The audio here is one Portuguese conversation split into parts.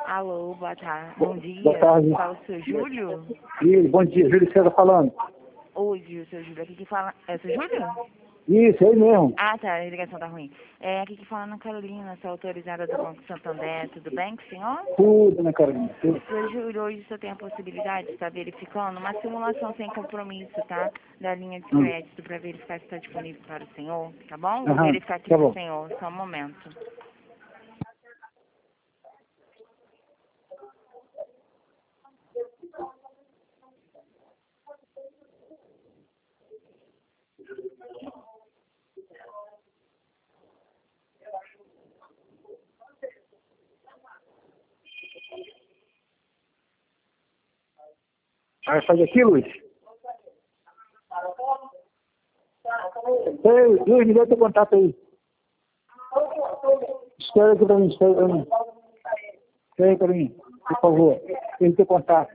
Alô, boa tarde. Bom dia. Boa tarde. Fala o seu Júlio? Bom dia, Júlio César falando. Oi, seu Júlio. Aqui que fala... É o seu Júlio? Isso, aí mesmo. Ah, tá. A ligação tá ruim. Aqui que fala Ana Carolina, sou autorizada do Banco Santander. Tudo bem com o senhor? Tudo, né, Carolina? Tudo. Seu Júlio, hoje o senhor tem a possibilidade de estar verificando uma simulação sem compromisso, tá? Da linha de crédito para verificar se está disponível para o senhor, tá bom? Vou verificar aqui Tá para o bom. senhor, só um momento. Vai fazer aqui, Luiz? Ei, Luiz, me dá teu contato aí. Espera aqui pra mim, espera pra mim. Espera aí pra mim, por favor. Tem teu contato.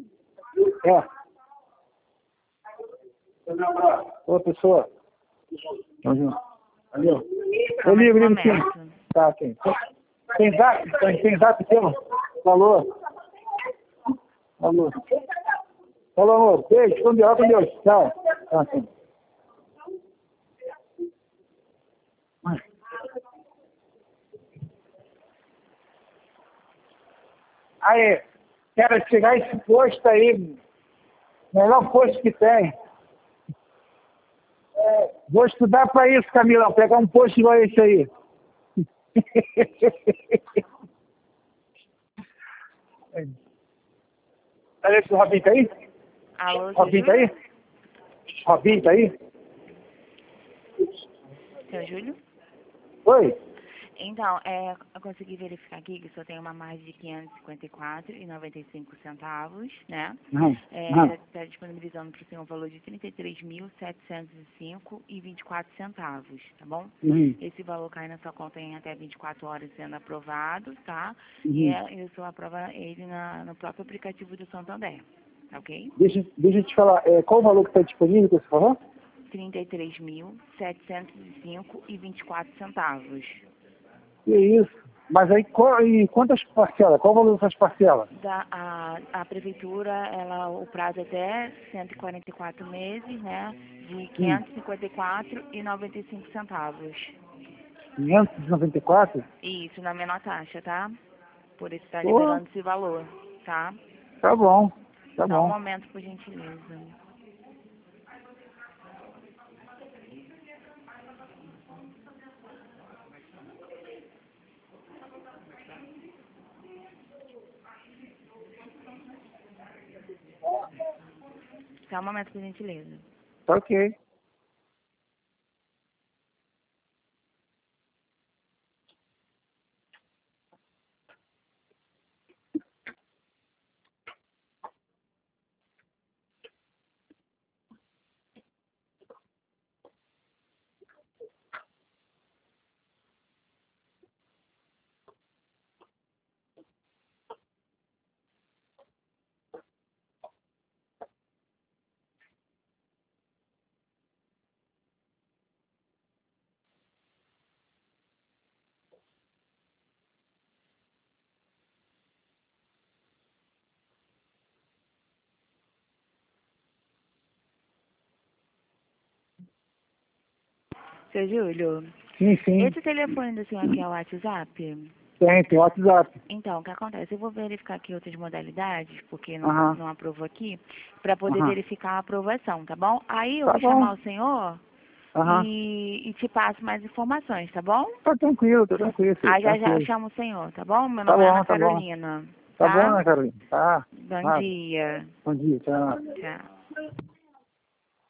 Ô, pessoa. Tamo junto. Valeu. Eu ligo sim. Tá, tem. Tem zap? Tem zap teu? Falou. Falou, amor. Beijo. Com Deus. Tchau. Tá, sim. Aí, quero chegar esse posto aí. Melhor posto que tem. Vou estudar para isso, Camilão. Pegar um posto igual esse aí. Olha esse Robinho tá aí? Alô, seu Robinho tá Júlio? aí? Robinho tá aí? Seu Júlio? Oi? Então, eu consegui verificar aqui que só tem uma margem de R$ 554,95, né? Está disponibilizando para o senhor um valor de R$ 33.705,24, tá bom? Esse valor cai na sua conta em até 24 horas sendo aprovado, tá? E eu só aprovo ele no próprio aplicativo do Santander, tá ok? Deixa eu te falar, qual o valor que está disponível que você falou? R$ 33.705,24. Que isso? Mas aí, e quantas parcelas? Qual o valor dessas parcelas? A prefeitura, o prazo é até 144 meses, né? De R$ 554,95. 594? Isso, na menor taxa, tá? Por isso está Pô, liberando esse valor, tá? tá bom, tá Só um bom. momento, por gentileza. Só um momento, por gentileza. Tá ok. Seu Júlio, Sim. esse telefone do senhor aqui é o WhatsApp? Tem WhatsApp. Então, o que acontece? Eu vou verificar aqui outras modalidades, porque não aprovou aqui, para poder verificar a aprovação, tá bom? Aí eu Tá vou bom. chamar o senhor e te passo mais informações, tá bom? Tá tranquilo, filho, Aí já eu tranquilo. chamo o senhor, tá bom? Meu Tá nome é bom, Ana tá bom. Carolina, Tá bom, tá? né, Carolina? Tá. Bom dia. Bom dia, tchau. Tchau.